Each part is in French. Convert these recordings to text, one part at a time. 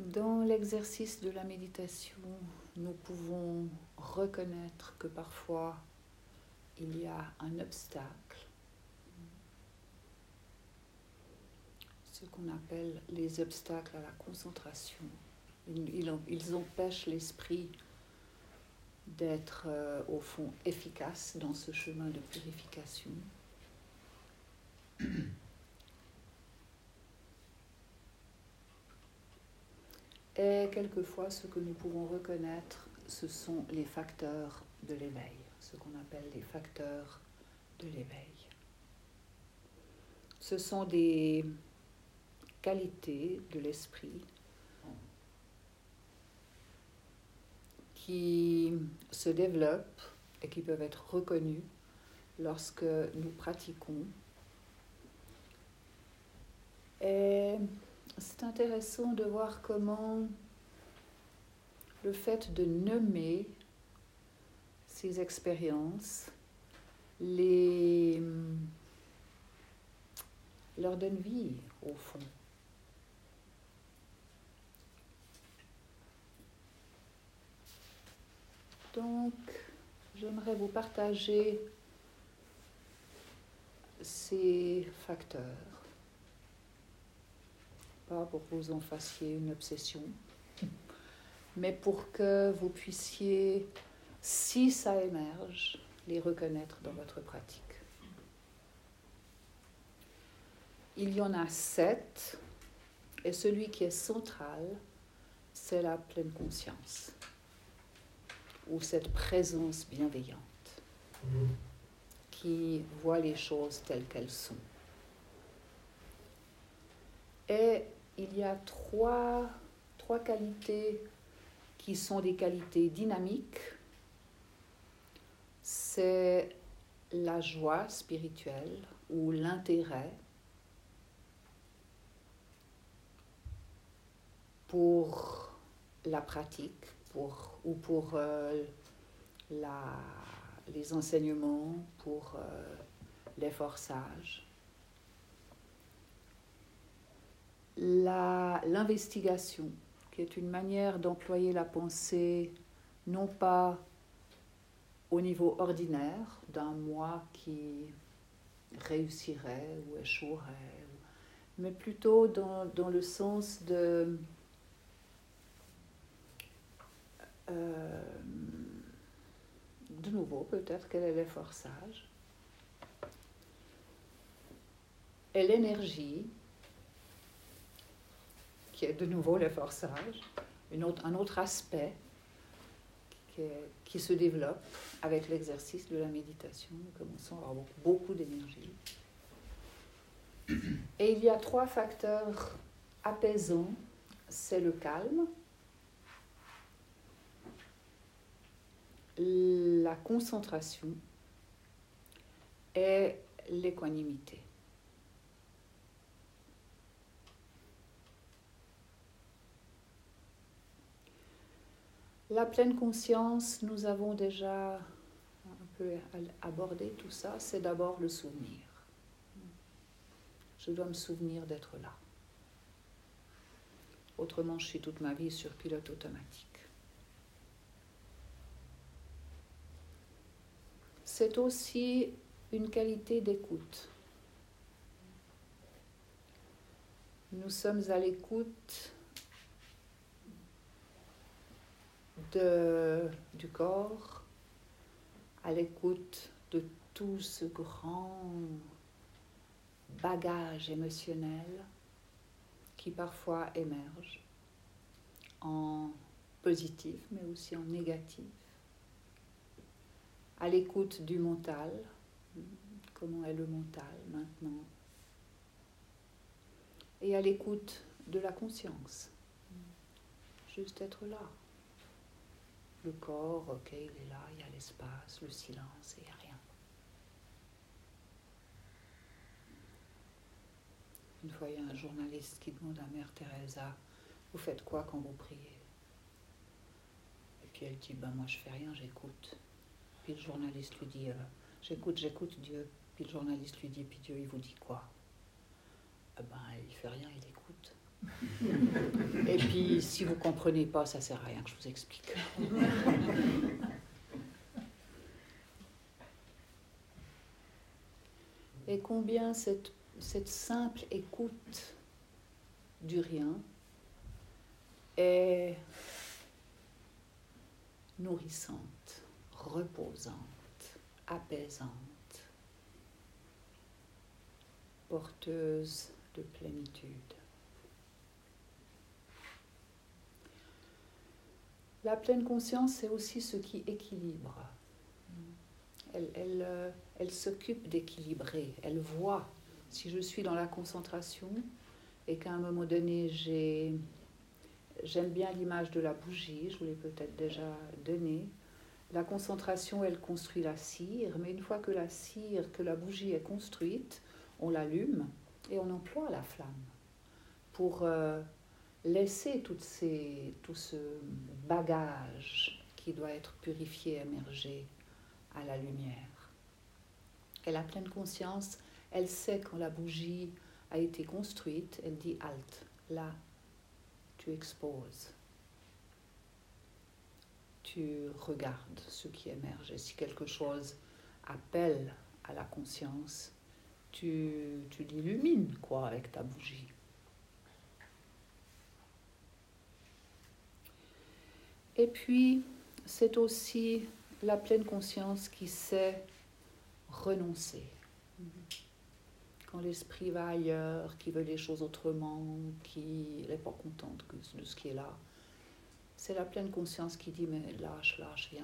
Dans l'exercice de la méditation, nous pouvons reconnaître que parfois il y a un obstacle, ce qu'on appelle les obstacles à la concentration. Ils empêchent l'esprit d'être au fond efficace dans ce chemin de purification. Et quelquefois, ce que nous pouvons reconnaître, ce sont les facteurs de l'éveil, ce qu'on appelle les facteurs de l'éveil. Ce sont des qualités de l'esprit qui se développent et qui peuvent être reconnues lorsque nous pratiquons. Et c'est intéressant de voir comment le fait de nommer ces expériences leur donne vie, au fond. Donc, j'aimerais vous partager ces facteurs. Pas pour que vous en fassiez une obsession, mais pour que vous puissiez, si ça émerge, les reconnaître dans votre pratique. Il y en a 7, et celui qui est central, c'est la pleine conscience, ou cette présence bienveillante, qui voit les choses telles qu'elles sont. Et il y a trois qualités qui sont des qualités dynamiques. C'est la joie spirituelle ou l'intérêt pour la pratique ou pour les enseignements, pour l'effort sage. L'investigation, qui est une manière d'employer la pensée, non pas au niveau ordinaire d'un moi qui réussirait ou échouerait, mais plutôt dans le sens de nouveau, peut-être quel est l'effort sage, et l'énergie, qui est de nouveau l'effort sage, un autre aspect qui se développe avec l'exercice de la méditation. Nous commençons à avoir beaucoup d'énergie. Et il y a 3 facteurs apaisants. C'est le calme, la concentration et l'équanimité. La pleine conscience, nous avons déjà un peu abordé tout ça, c'est d'abord le souvenir. Je dois me souvenir d'être là. Autrement, je suis toute ma vie sur pilote automatique. C'est aussi une qualité d'écoute. Nous sommes à l'écoute du corps, à l'écoute de tout ce grand bagage émotionnel qui parfois émerge en positif mais aussi en négatif. À l'écoute du mental, comment est le mental maintenant, et à l'écoute de la conscience, juste être là. Le corps, ok, il est là, il y a l'espace, le silence, et il n'y a rien. Une fois, il y a un journaliste qui demande à Mère Teresa, « Vous faites quoi quand vous priez ?» Et puis elle dit, « Moi je fais rien, j'écoute. » Puis le journaliste lui dit, « J'écoute Dieu. » Puis le journaliste lui dit, « Puis Dieu, il vous dit quoi ?» Il fait rien, il écoute. Et puis, si vous ne comprenez pas, ça ne sert à rien que je vous explique. Et combien cette simple écoute du rien est nourrissante, reposante, apaisante, porteuse de plénitude. La pleine conscience, c'est aussi ce qui équilibre. Elle s'occupe d'équilibrer, elle voit. Si je suis dans la concentration et qu'à un moment donné, j'aime bien l'image de la bougie, je vous l'ai peut-être déjà donnée. La concentration, elle construit la cire, mais une fois que la bougie est construite, on l'allume et on emploie la flamme pour laisser tout ce bagage qui doit être purifié, émerger à la lumière. Et la pleine conscience, elle sait quand la bougie a été construite, elle dit halte, là, tu exposes. Tu regardes ce qui émerge. Et si quelque chose appelle à la conscience, tu l'illumines, avec ta bougie. Et puis, c'est aussi la pleine conscience qui sait renoncer. Quand l'esprit va ailleurs, qui veut les choses autrement, qui n'est pas contente de ce qui est là, c'est la pleine conscience qui dit, mais lâche, viens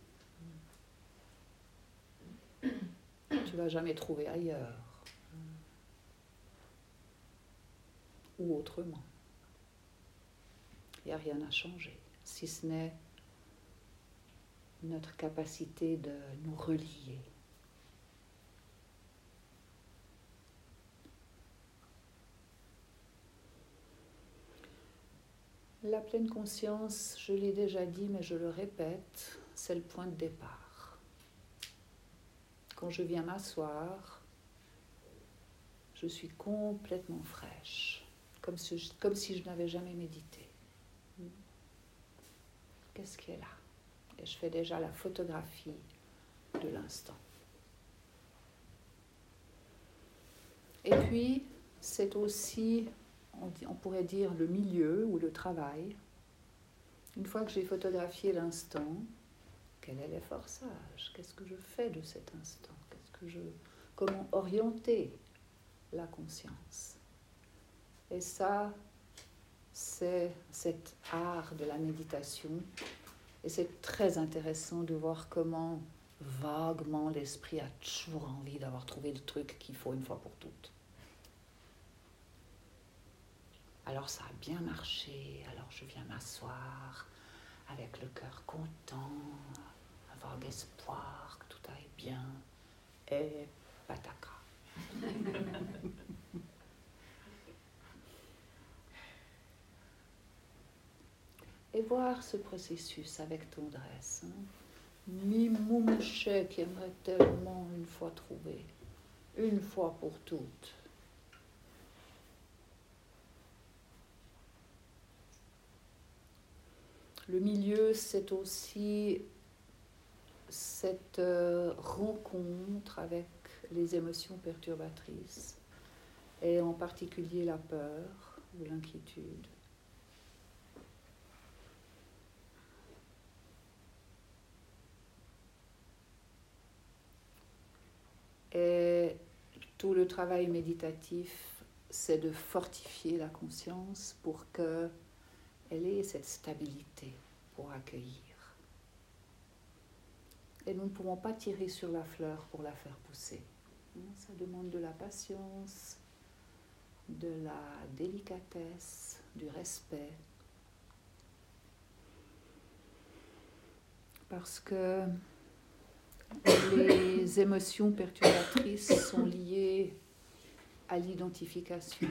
là. Tu ne vas jamais trouver ailleurs. Ou autrement. Il n'y a rien à changer, si ce n'est notre capacité de nous relier. La pleine conscience, je l'ai déjà dit, mais je le répète, c'est le point de départ. Quand je viens m'asseoir, je suis complètement fraîche, comme si je n'avais jamais médité. Qu'est-ce qui est là? Et je fais déjà la photographie de l'instant. Et puis, c'est aussi, on pourrait dire, le milieu ou le travail. Une fois que j'ai photographié l'instant, quel est l'effort sage? Qu'est-ce que je fais de cet instant? Comment orienter la conscience? Et ça, c'est cet art de la méditation. Et c'est très intéressant de voir comment vaguement l'esprit a toujours envie d'avoir trouvé le truc qu'il faut une fois pour toutes. Alors ça a bien marché, alors je viens m'asseoir avec le cœur content, un vague espoir que tout aille bien, et pataka. Et voir ce processus avec tendresse. Mimouché qui aimerait tellement une fois trouver, une fois pour toutes. Le milieu, c'est aussi cette rencontre avec les émotions perturbatrices, et en particulier la peur ou l'inquiétude. Et tout le travail méditatif, c'est de fortifier la conscience pour qu'elle ait cette stabilité pour accueillir. Et nous ne pouvons pas tirer sur la fleur pour la faire pousser. Ça demande de la patience, de la délicatesse, du respect. Parce que les émotions perturbatrices sont liées à l'identification.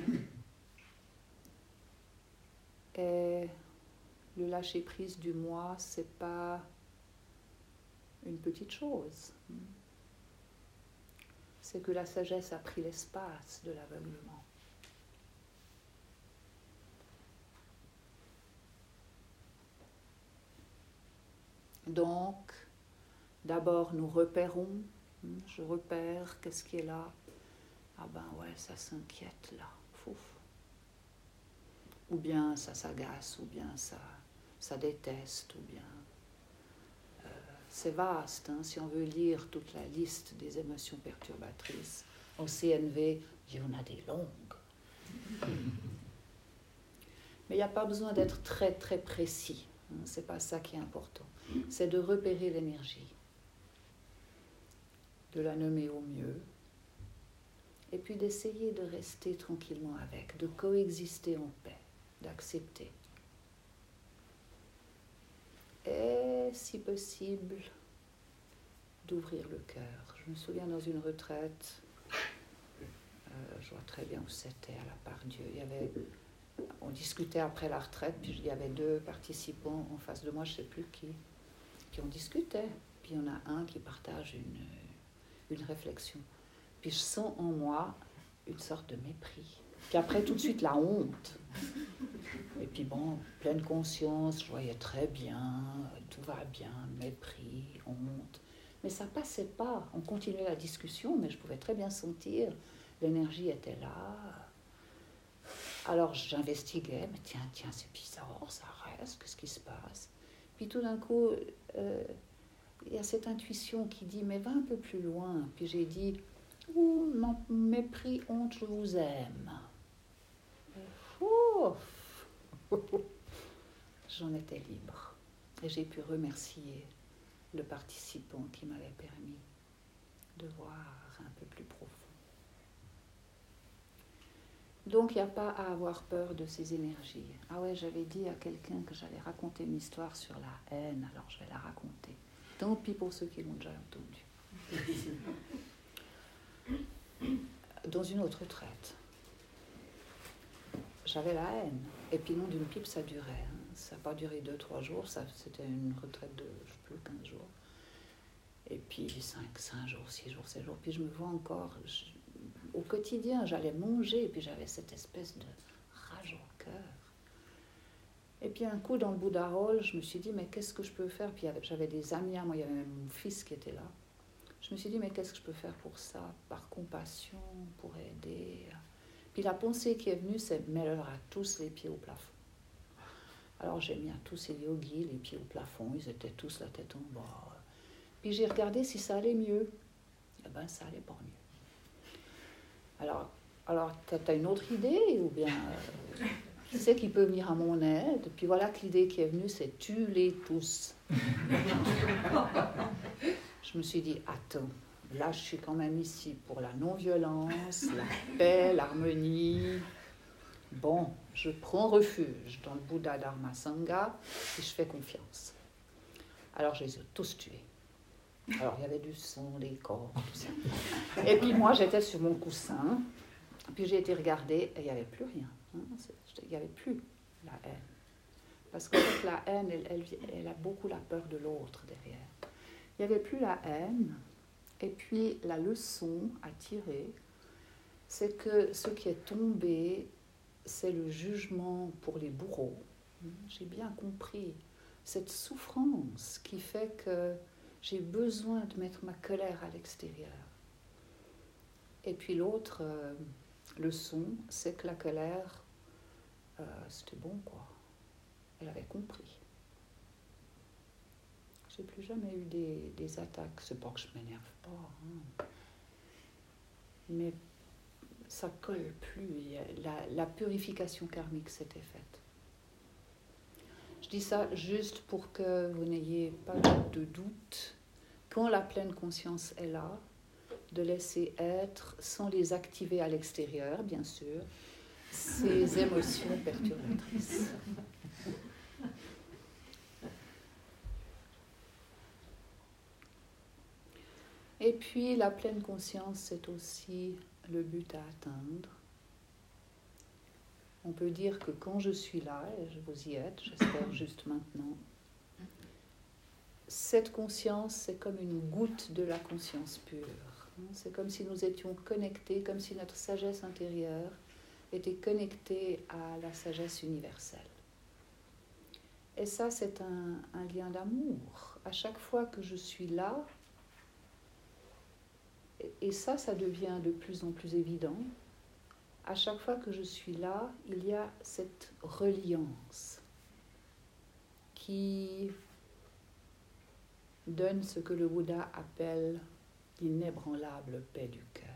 Et le lâcher-prise du moi, c'est pas une petite chose. C'est que la sagesse a pris l'espace de l'aveuglement. Donc, d'abord, nous repérons. Je repère, qu'est-ce qui est là? Ah ben ouais, ça s'inquiète là. Fouf. Ou bien ça s'agace, ou bien ça déteste, ou bien... c'est vaste, hein, si on veut lire toute la liste des émotions perturbatrices. Au CNV, il y en a des longues. Mais il n'y a pas besoin d'être très très précis. Hein, c'est pas ça qui est important. C'est de repérer l'énergie, de la nommer au mieux, et puis d'essayer de rester tranquillement avec, de coexister en paix, d'accepter. Et si possible, d'ouvrir le cœur. Je me souviens dans une retraite, je vois très bien où c'était, à la Part-Dieu. On discutait après la retraite, puis il y avait 2 participants en face de moi, je ne sais plus qui, puis on discutait. Puis il y en a un qui partage une réflexion. Puis je sens en moi une sorte de mépris. Puis après, tout de suite, la honte. Et puis bon, pleine conscience, je voyais très bien, tout va bien, mépris, honte. Mais ça passait pas. On continuait la discussion, mais je pouvais très bien sentir, l'énergie était là. Alors j'investiguais, mais tiens, c'est bizarre, ça reste, qu'est-ce qui se passe? Puis tout d'un coup, il y a cette intuition qui dit, mais va un peu plus loin. Puis j'ai dit, mépris, honte, je vous aime. J'en étais libre. Et j'ai pu remercier le participant qui m'avait permis de voir un peu plus profond. Donc, il n'y a pas à avoir peur de ces énergies. Ah ouais, j'avais dit à quelqu'un que j'allais raconter une histoire sur la haine, alors je vais la raconter. Tant pis pour ceux qui l'ont déjà entendue. Dans une autre retraite, j'avais la haine. Et puis non, d'une pipe, ça durait. Hein. Ça n'a pas duré 2-3 jours, c'était une retraite de, je ne sais plus, 15 jours. Et puis 5 jours, 6 jours, 7 jours. Puis je me vois encore... Au quotidien, j'allais manger, et puis j'avais cette espèce de rage au cœur. Et puis un coup, dans le Bouddha-Roll, je me suis dit, mais qu'est-ce que je peux faire? Puis j'avais des amis à moi, il y avait même mon fils qui était là. Je me suis dit, mais qu'est-ce que je peux faire pour ça? Par compassion, pour aider. Puis la pensée qui est venue, c'est, mets-leur à tous les pieds au plafond. Alors j'ai mis à tous ces yogis les pieds au plafond, ils étaient tous la tête en bas. Puis j'ai regardé si ça allait mieux. Eh ben, ça allait pas mieux. Alors tu as une autre idée, ou bien qui c'est qui peut venir à mon aide? Puis voilà que l'idée qui est venue, c'est tue-les tous. Je me suis dit, attends, là je suis quand même ici pour la non-violence, la paix, l'harmonie. Bon, je prends refuge dans le Bouddha Dharma Sangha et je fais confiance. Alors je les ai tous tués. Alors il y avait du sang, des corps, tout ça. Et puis moi j'étais sur mon coussin, puis j'ai été regarder et il n'y avait plus rien. Hein, il n'y avait plus la haine. Parce qu'en fait la haine, elle a beaucoup la peur de l'autre derrière. Il n'y avait plus la haine. Et puis la leçon à tirer, c'est que ce qui est tombé, c'est le jugement pour les bourreaux. J'ai bien compris cette souffrance qui fait que j'ai besoin de mettre ma colère à l'extérieur. Et puis l'autre leçon, c'est que la colère, c'était bon, quoi. Elle avait compris. J'ai plus jamais eu des attaques. C'est pas que je m'énerve pas, hein. Mais ça colle plus. La purification karmique s'était faite. Je dis ça juste pour que vous n'ayez pas de doute. Quand la pleine conscience est là, de laisser être, sans les activer à l'extérieur, bien sûr, ces émotions perturbatrices. Et puis, la pleine conscience, c'est aussi le but à atteindre. On peut dire que quand je suis là, et vous y êtes, j'espère juste maintenant, cette conscience, c'est comme une goutte de la conscience pure. C'est comme si nous étions connectés, comme si notre sagesse intérieure était connectée à la sagesse universelle. Et ça, c'est un lien d'amour. À chaque fois que je suis là, et ça devient de plus en plus évident, à chaque fois que je suis là, il y a cette reliance qui donne ce que le Bouddha appelle l'inébranlable paix du cœur.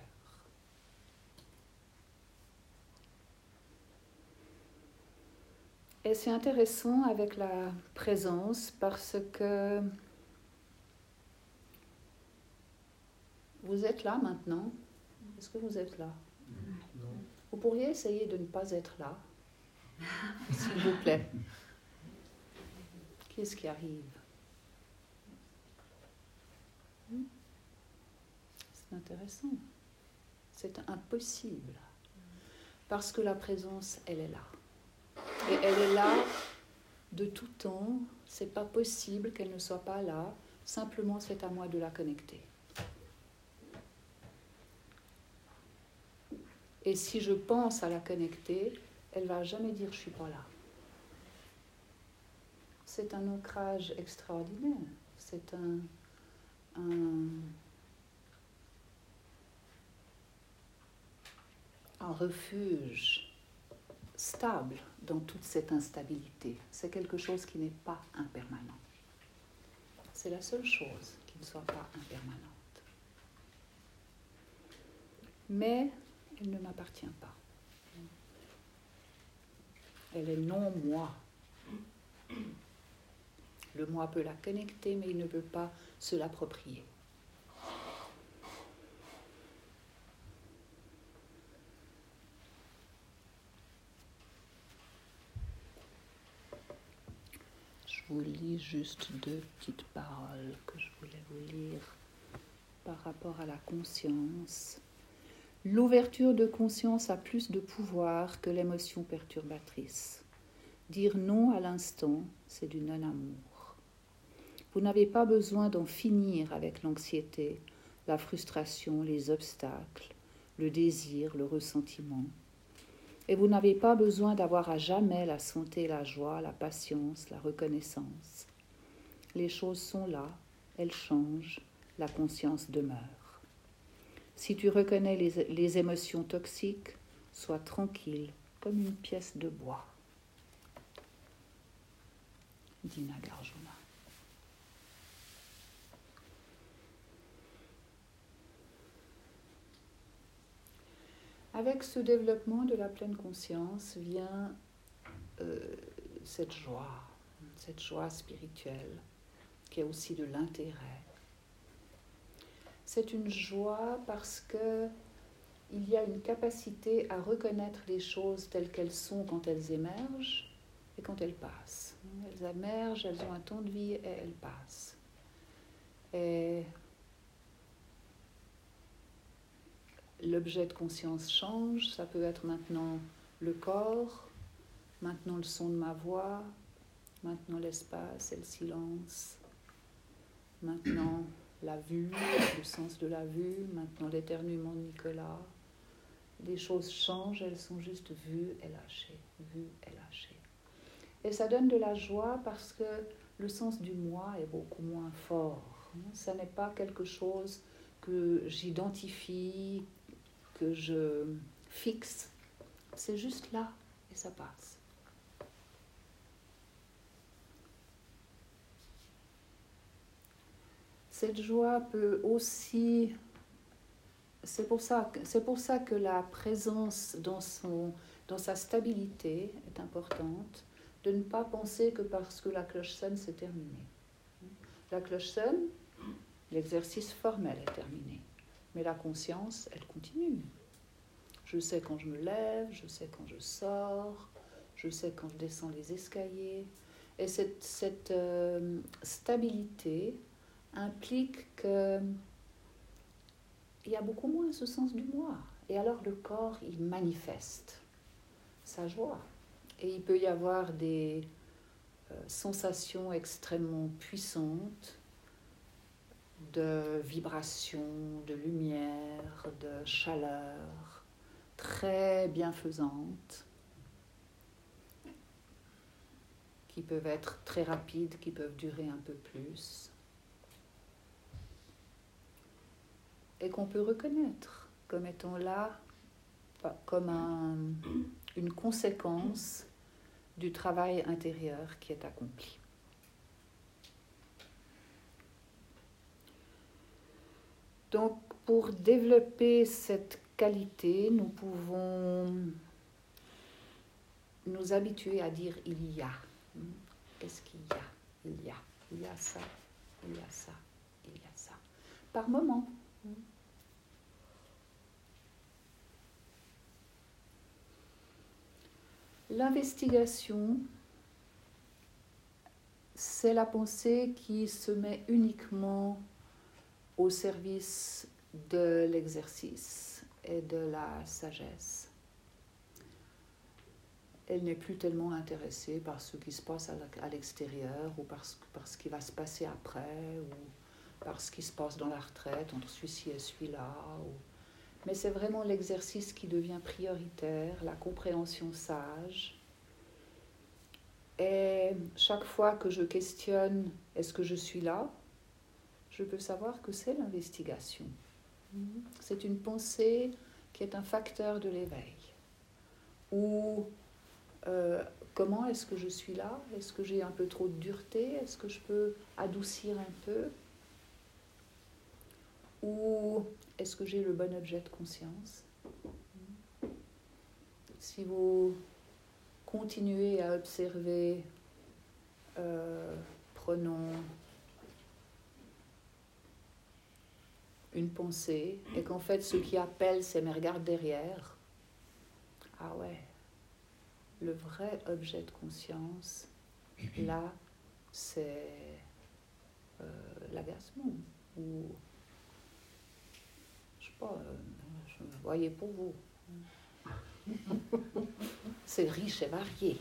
Et c'est intéressant avec la présence parce que vous êtes là maintenant. Est-ce que vous êtes là? Non. Vous pourriez essayer de ne pas être là, s'il vous plaît. Qu'est-ce qui arrive? C'est intéressant. C'est impossible. Parce que la présence, elle est là. Et elle est là de tout temps. C'est pas possible qu'elle ne soit pas là. Simplement, c'est à moi de la connecter. Et si je pense à la connecter, elle va jamais dire « je suis pas là ». C'est un ancrage extraordinaire. C'est un refuge stable dans toute cette instabilité. C'est quelque chose qui n'est pas impermanent. C'est la seule chose qui ne soit pas impermanente. Mais elle ne m'appartient pas. Elle est non moi. Le moi peut la connecter, mais il ne peut pas se l'approprier. Je vous lis juste 2 petites paroles que je voulais vous lire par rapport à la conscience. L'ouverture de conscience a plus de pouvoir que l'émotion perturbatrice. Dire non à l'instant, c'est du non-amour. Vous n'avez pas besoin d'en finir avec l'anxiété, la frustration, les obstacles, le désir, le ressentiment. Et vous n'avez pas besoin d'avoir à jamais la santé, la joie, la patience, la reconnaissance. Les choses sont là, elles changent, la conscience demeure. Si tu reconnais les émotions toxiques, sois tranquille comme une pièce de bois. Dit Nagarjuna. Avec ce développement de la pleine conscience vient cette joie spirituelle qui a aussi de l'intérêt. C'est une joie parce que il y a une capacité à reconnaître les choses telles qu'elles sont quand elles émergent et quand elles passent. Elles émergent, elles ont un temps de vie et elles passent. Et l'objet de conscience change, ça peut être maintenant le corps, maintenant le son de ma voix, maintenant l'espace et le silence, maintenant la vue, le sens de la vue, maintenant l'éternuement de Nicolas. Les choses changent, elles sont juste vues et lâchées, vues et lâchées. Et ça donne de la joie parce que le sens du moi est beaucoup moins fort. Ça n'est pas quelque chose que j'identifie, que je fixe. C'est juste là et ça passe. Cette joie peut aussi... C'est pour ça que la présence dans sa stabilité est importante, de ne pas penser que parce que la cloche sonne, c'est terminé. La cloche sonne, l'exercice formel est terminé, mais la conscience, elle continue. Je sais quand je me lève, je sais quand je sors, je sais quand je descends les escaliers. Et cette stabilité implique que il y a beaucoup moins ce sens du moi. Et alors le corps, il manifeste sa joie. Et il peut y avoir des sensations extrêmement puissantes de vibration, de lumière, de chaleur, très bienfaisantes. qui peuvent être très rapides, qui peuvent durer un peu plus, et qu'on peut reconnaître comme étant là, comme une conséquence du travail intérieur qui est accompli. Donc, pour développer cette qualité, nous pouvons nous habituer à dire « il y a ». Qu'est-ce qu'il y a ? Il y a. Il y a ça, il y a ça, il y a ça. Par moment. L'investigation, c'est la pensée qui se met uniquement au service de l'exercice et de la sagesse. Elle n'est plus tellement intéressée par ce qui se passe à l'extérieur ou par ce qui va se passer après ou par ce qui se passe dans la retraite entre celui-ci et celui-là. Mais c'est vraiment l'exercice qui devient prioritaire, la compréhension sage. Et chaque fois que je questionne « est-ce que je suis là ?», je peux savoir que c'est l'investigation. C'est une pensée qui est un facteur de l'éveil. Ou comment est-ce que je suis là ? Est-ce que j'ai un peu trop de dureté ? Est-ce que je peux adoucir un peu ? Ou est-ce que j'ai le bon objet de conscience ? Si vous continuez à observer, prenons une pensée, et qu'en fait ce qui appelle c'est mes regards derrière, ah ouais, le vrai objet de conscience, là, c'est l'agacement, ou je sais pas, je voyais pour vous. C'est riche et varié.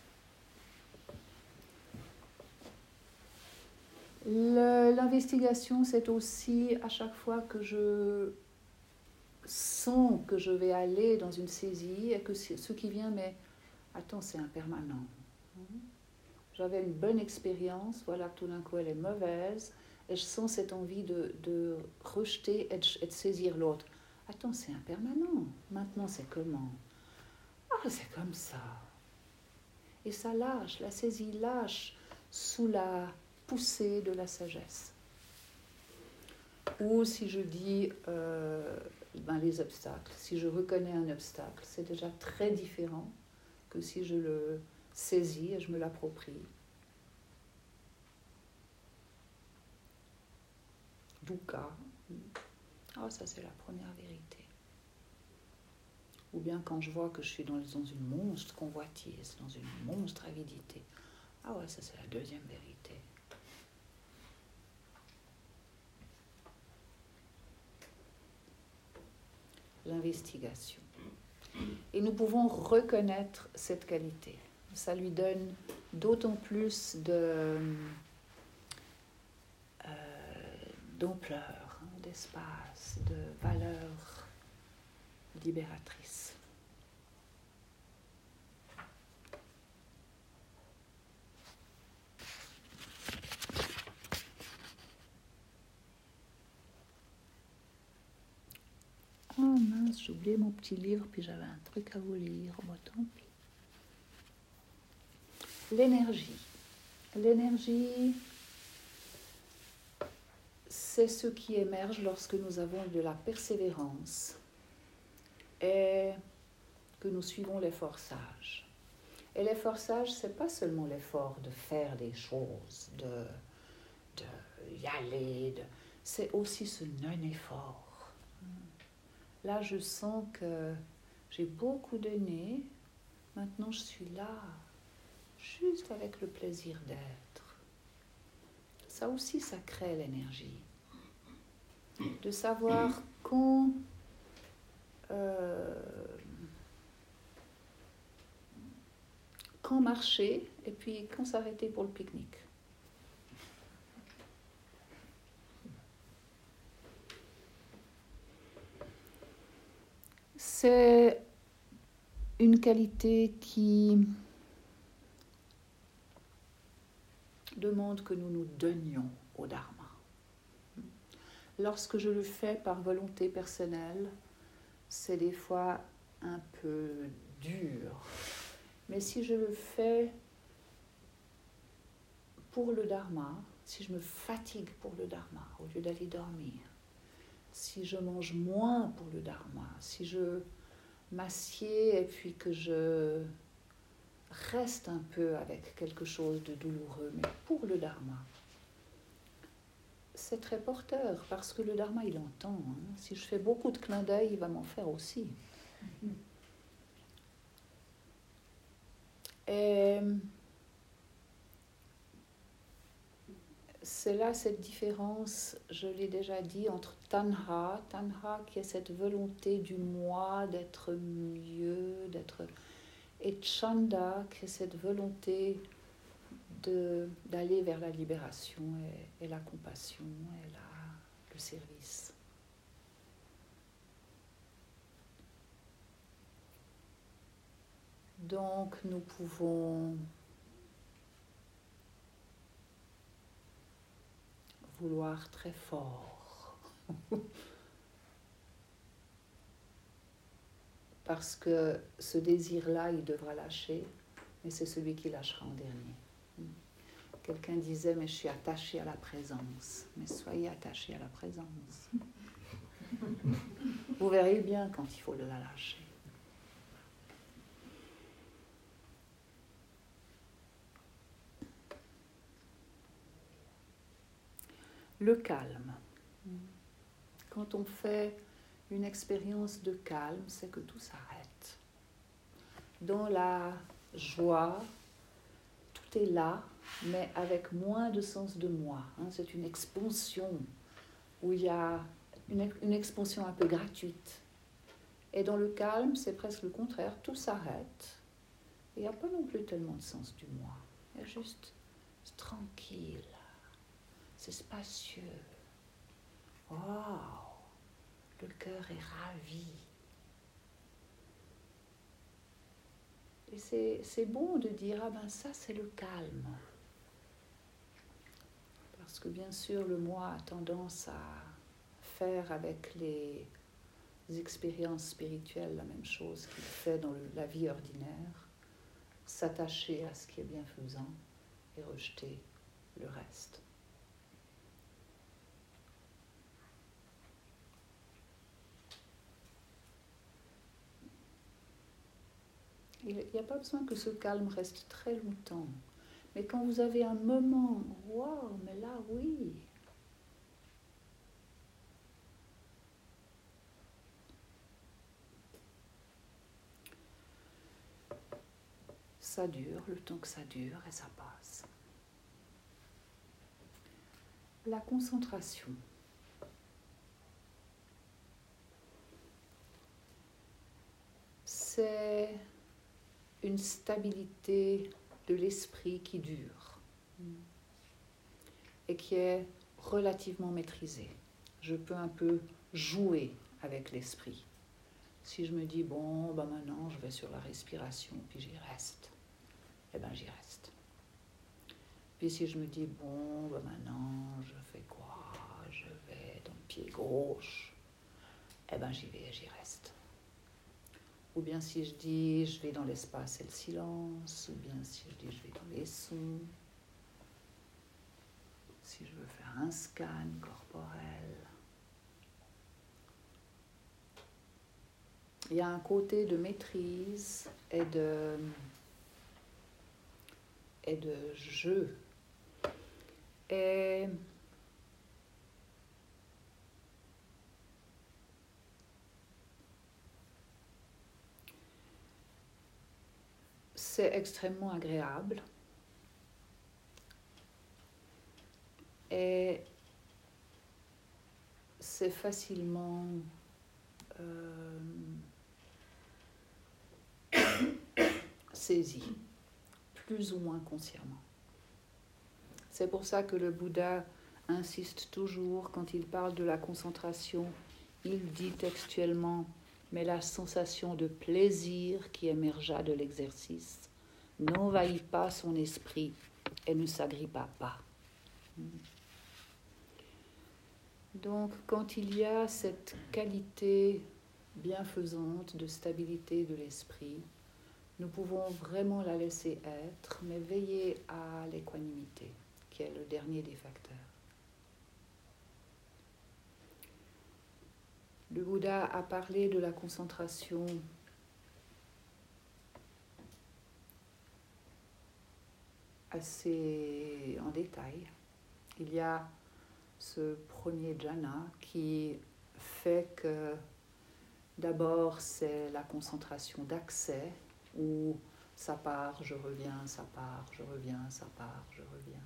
L'investigation, c'est aussi à chaque fois que je sens que je vais aller dans une saisie et que ce qui vient, mais attends, c'est impermanent. J'avais une bonne expérience, voilà, tout d'un coup elle est mauvaise, et je sens cette envie de rejeter et de saisir l'autre. Attends, c'est impermanent. Maintenant, c'est comment ? Ah, c'est comme ça. Et ça lâche, la saisie lâche sous la poussée de la sagesse. Ou si je dis les obstacles, si je reconnais un obstacle, c'est déjà très différent que si je le saisis et je me l'approprie. Dukkha. Ah, ça c'est la première vérité. Ou bien quand je vois que je suis dans une monstre convoitise, dans une monstre avidité. Ah ouais, ça c'est la deuxième vérité. L'investigation. Et nous pouvons reconnaître cette qualité. Ça lui donne d'autant plus d'ampleur, d'espace, de valeur libératrice. Oh mince, j'ai oublié mon petit livre, puis j'avais un truc à vous lire. Bon, tant pis. L'énergie. L'énergie, c'est ce qui émerge lorsque nous avons de la persévérance et que nous suivons l'effort sage. Et l'effort sage, ce n'est pas seulement l'effort de faire des choses, de y aller, c'est aussi ce non-effort. Là, je sens que j'ai beaucoup donné, maintenant je suis là, juste avec le plaisir d'être. Ça aussi, ça crée l'énergie. De savoir quand marcher et puis quand s'arrêter pour le pique-nique. C'est une qualité qui demande que nous nous donnions au Dharma. Lorsque je le fais par volonté personnelle, c'est des fois un peu dur. Mais si je le fais pour le Dharma, si je me fatigue pour le Dharma au lieu d'aller dormir, si je mange moins pour le Dharma, si je m'assieds et puis que je reste un peu avec quelque chose de douloureux, mais pour le Dharma, c'est très porteur parce que le Dharma il entend. Si je fais beaucoup de clins d'œil, il va m'en faire aussi. Et c'est là cette différence, je l'ai déjà dit, entre tanha qui est cette volonté du moi d'être mieux, et chanda qui est cette volonté d'aller vers la libération et la compassion et le service. Donc nous pouvons vouloir très fort parce que ce désir-là, il devra lâcher, mais c'est celui qui lâchera en dernier. Quelqu'un disait, mais je suis attaché à la présence. Mais soyez attaché à la présence. Vous verrez bien quand il faut la lâcher. Le calme. Quand on fait une expérience de calme, c'est que tout s'arrête. Dans la joie, tout est là, mais avec moins de sens de moi. C'est une expansion où il y a une expansion un peu gratuite. Et dans le calme, c'est presque le contraire, tout s'arrête. Et il n'y a pas non plus tellement de sens du moi. Il y a juste, c'est tranquille, c'est spacieux. Waouh, le cœur est ravi. Et c'est bon de dire, ah ben ça c'est le calme. Parce que bien sûr, le moi a tendance à faire avec les expériences spirituelles la même chose qu'il fait dans la vie ordinaire, s'attacher à ce qui est bienfaisant et rejeter le reste. Il n'y a pas besoin que ce calme reste très longtemps. Mais quand vous avez un moment, waouh, mais là oui. Ça dure, le temps que ça dure, et ça passe. La concentration. C'est une stabilité de l'esprit qui dure et qui est relativement maîtrisée. Je peux un peu jouer avec l'esprit. Si je me dis, bon, ben maintenant je vais sur la respiration, puis j'y reste, eh ben j'y reste. Puis si je me dis, bon, ben maintenant je fais quoi? Je vais dans le pied gauche, eh ben j'y vais et j'y reste. Ou bien si je dis, je vais dans l'espace et le silence, ou bien si je dis, je vais dans les sons, si je veux faire un scan corporel. Il y a un côté de maîtrise et de jeu. Et c'est extrêmement agréable. Et c'est facilement saisi, plus ou moins consciemment. C'est pour ça que le Bouddha insiste toujours, quand il parle de la concentration, il dit textuellement « Mais la sensation de plaisir qui émergea de l'exercice n'envahit pas son esprit et ne s'agrippa pas. Donc, quand il y a cette qualité bienfaisante de stabilité de l'esprit, nous pouvons vraiment la laisser être, mais veiller à l'équanimité, qui est le dernier des facteurs. Le Bouddha a parlé de la concentration assez en détail. Il y a ce premier jhana qui fait que d'abord c'est la concentration d'accès où ça part, je reviens, ça part, je reviens, ça part, je reviens.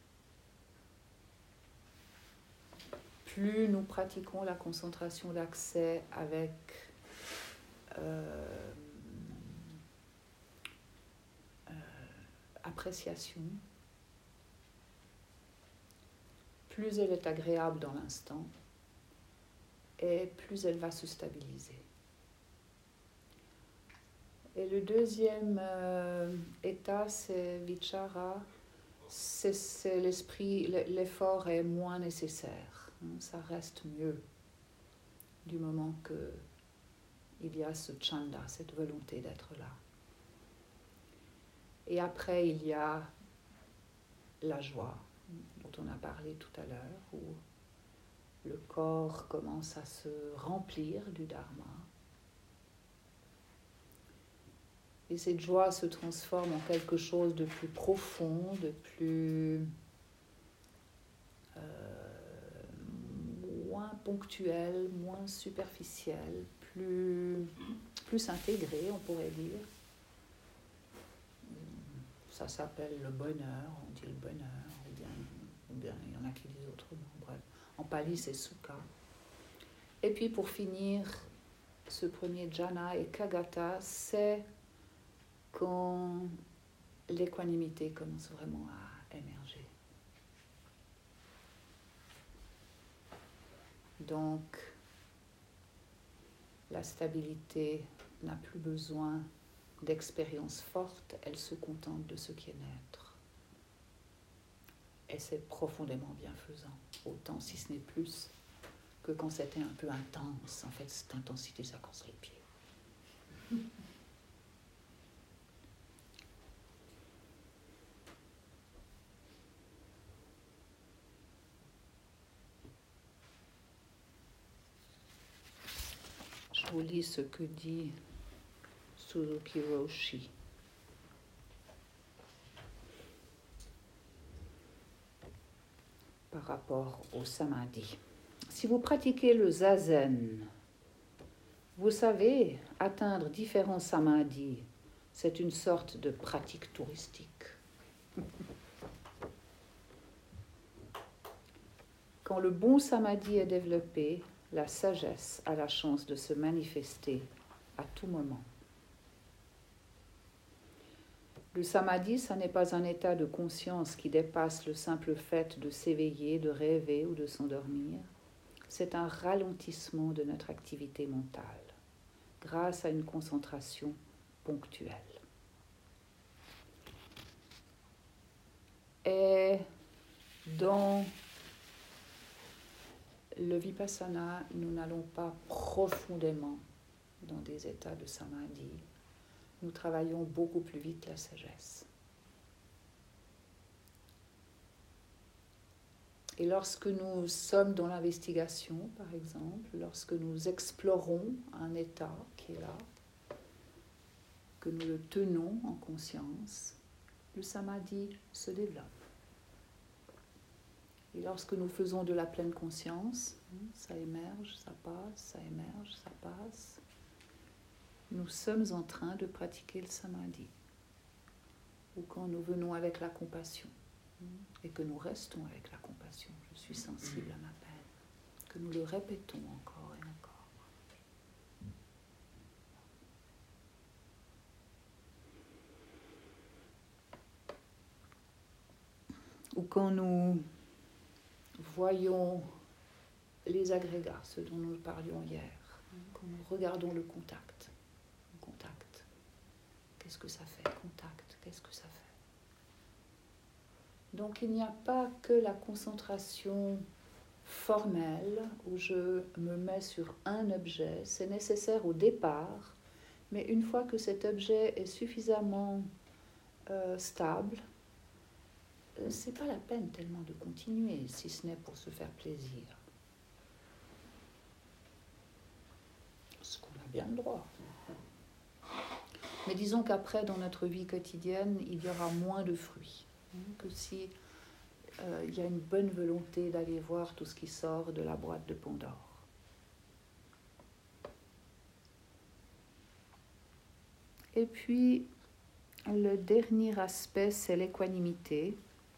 Plus nous pratiquons la concentration d'accès avec appréciation, plus elle est agréable dans l'instant et plus elle va se stabiliser. Et le deuxième état, c'est vichara, c'est l'esprit, l'effort est moins nécessaire, ça reste mieux du moment qu'il y a ce chanda, cette volonté d'être là. Et après, il y a la joie, dont on a parlé tout à l'heure, où le corps commence à se remplir du dharma. Et cette joie se transforme en quelque chose de plus profond, de plus moins ponctuel, moins superficiel, plus intégré, on pourrait dire. Ça s'appelle le bonheur, on dit le bonheur, ou bien il y en a qui disent autrement, bref. En pali, c'est sukha. Et puis pour finir, ce premier jhana et kagata, c'est quand l'équanimité commence vraiment à émerger. Donc, la stabilité n'a plus besoin d'expériences fortes, elle se contente de ce qui est neutre. Et c'est profondément bienfaisant, autant si ce n'est plus que quand c'était un peu intense. En fait, cette intensité, ça casse les pieds. Je vous lis ce que dit Suzuki Roshi. Par rapport au samadhi. Si vous pratiquez le zazen, vous savez, atteindre différents samadhis, c'est une sorte de pratique touristique. Quand le bon samadhi est développé, la sagesse a la chance de se manifester à tout moment. Le samadhi, ça n'est pas un état de conscience qui dépasse le simple fait de s'éveiller, de rêver ou de s'endormir. C'est un ralentissement de notre activité mentale, grâce à une concentration ponctuelle. Et dans le vipassana, nous n'allons pas profondément dans des états de samadhi. Nous travaillons beaucoup plus vite la sagesse. Et lorsque nous sommes dans l'investigation, par exemple, lorsque nous explorons un état qui est là, que nous le tenons en conscience, le samadhi se développe. Et lorsque nous faisons de la pleine conscience, ça émerge, ça passe, ça émerge, ça passe, nous sommes en train de pratiquer le samadhi. Ou quand nous venons avec la compassion, et que nous restons avec la compassion, je suis sensible à ma peine, que nous le répétons encore et encore. Ou quand nous voyons les agrégats, ce dont nous parlions hier, quand nous regardons le contact. Contact, qu'est-ce que ça fait? Contact, qu'est-ce que ça fait? Donc il n'y a pas que la concentration formelle où je me mets sur un objet. C'est nécessaire au départ, mais une fois que cet objet est suffisamment stable, c'est pas la peine tellement de continuer, si ce n'est pour se faire plaisir. Ce qu'on a bien le droit. Mais disons qu'après, dans notre vie quotidienne, il y aura moins de fruits. Que si il y a une bonne volonté d'aller voir tout ce qui sort de la boîte de Pandore. Et puis, le dernier aspect, c'est l'équanimité.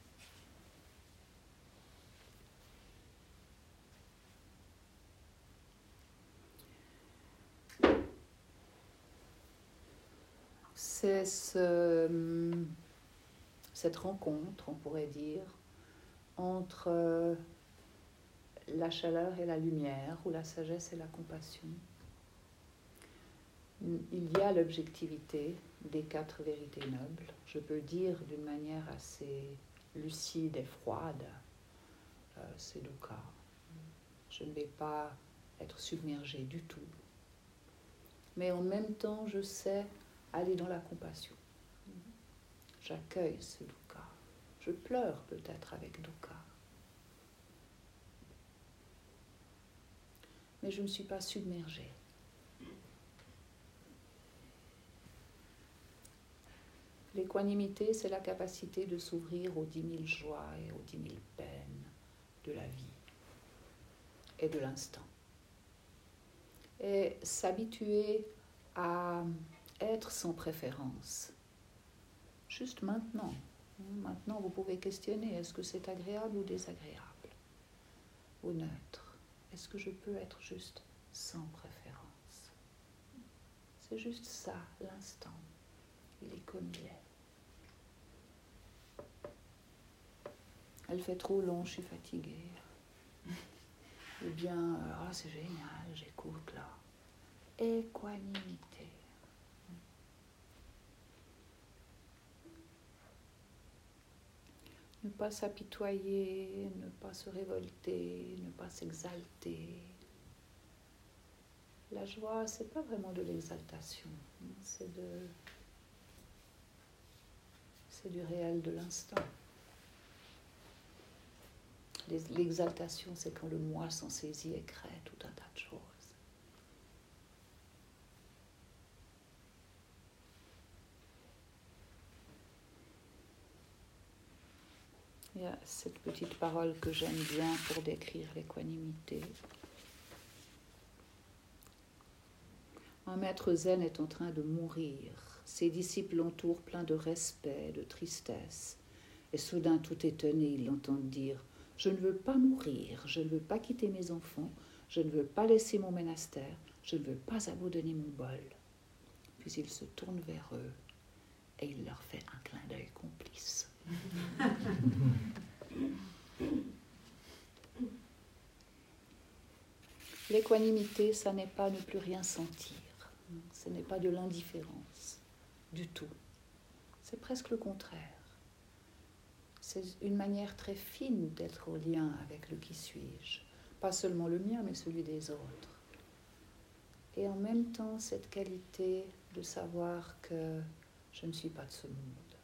C'est cette rencontre, on pourrait dire, entre la chaleur et la lumière, ou la sagesse et la compassion. Il y a l'objectivité des 4 vérités nobles. Je peux dire d'une manière assez lucide et froide, c'est dukkha. Je ne vais pas être submergée du tout. Mais en même temps, je sais aller dans la compassion. J'accueille ce dukkha. Je pleure peut-être avec dukkha. Mais je ne suis pas submergée. L'équanimité, c'est la capacité de s'ouvrir aux 10 000 joies et aux 10 000 peines de la vie et de l'instant. Et s'habituer à être sans préférence. Juste maintenant. Maintenant, vous pouvez questionner, est-ce que c'est agréable ou désagréable? Ou neutre? Est-ce que je peux être juste sans préférence? C'est juste ça, l'instant. Il est comme il est. Elle fait trop long, je suis fatiguée. Eh bien, c'est génial, j'écoute là. Équanimité. Ne pas s'apitoyer, ne pas se révolter, ne pas s'exalter. La joie, c'est pas vraiment de l'exaltation, c'est du réel de l'instant. L'exaltation, c'est quand le moi s'en saisit et crée tout un tas de choses. Il y a cette petite parole que j'aime bien pour décrire l'équanimité. Un maître zen est en train de mourir. Ses disciples l'entourent pleins de respect, de tristesse. Et soudain, tout étonnés, ils l'entendent dire « Je ne veux pas mourir, je ne veux pas quitter mes enfants, je ne veux pas laisser mon monastère, je ne veux pas abandonner mon bol. » Puis il se tourne vers eux et il leur fait un clin d'œil complice. L'équanimité, ça n'est pas ne plus rien sentir. Ce n'est pas de l'indifférence, du tout. C'est presque le contraire. C'est une manière très fine d'être au lien avec le qui suis-je. Pas seulement le mien, mais celui des autres. Et en même temps, cette qualité de savoir que je ne suis pas de ce monde.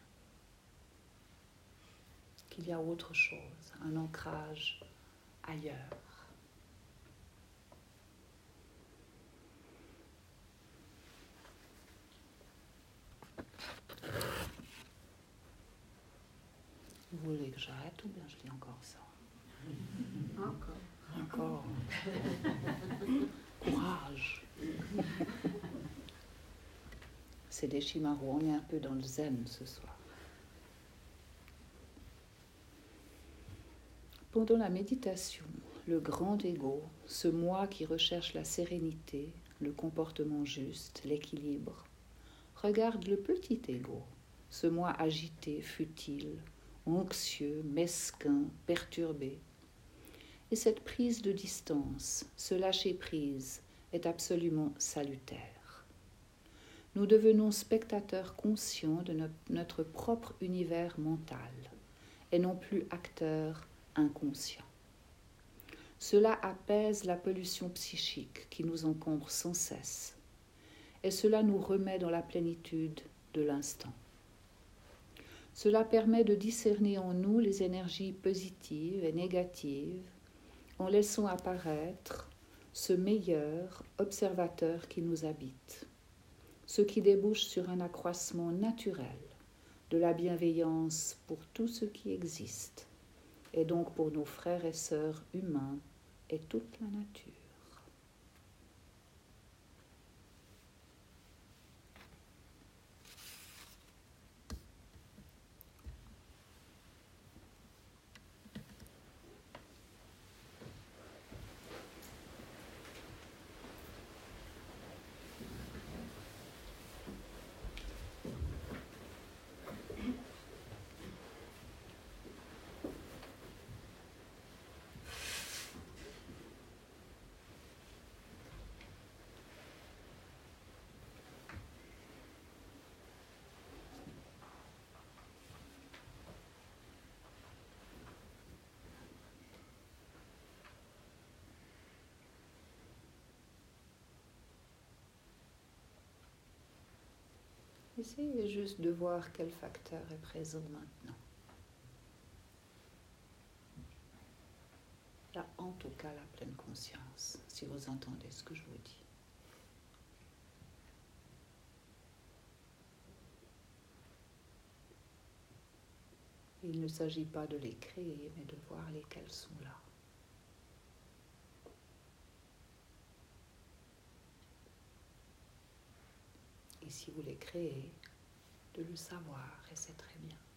Qu'il y a autre chose, un ancrage ailleurs. Vous voulez que j'arrête ou bien je dis encore ça? Encore. Courage. C'est des Shimaru, on est un peu dans le zen ce soir. Pendant la méditation, le grand ego, ce moi qui recherche la sérénité, le comportement juste, l'équilibre, regarde le petit ego, ce moi agité, futile, anxieux, mesquin, perturbé. Et cette prise de distance, ce lâcher-prise, est absolument salutaire. Nous devenons spectateurs conscients de notre propre univers mental. et non plus acteur inconscient. Cela apaise la pollution psychique qui nous encombre sans cesse, et cela nous remet dans la plénitude de l'instant. Cela permet de discerner en nous les énergies positives et négatives en laissant apparaître ce meilleur observateur qui nous habite, ce qui débouche sur un accroissement naturel de la bienveillance pour tout ce qui existe, et donc pour nos frères et sœurs humains et toute la nature. Essayez juste de voir quel facteur est présent maintenant. Là, en tout cas, la pleine conscience, si vous entendez ce que je vous dis. Il ne s'agit pas de les créer, mais de voir lesquels sont là. Et si vous les créez, de le savoir, et c'est très bien.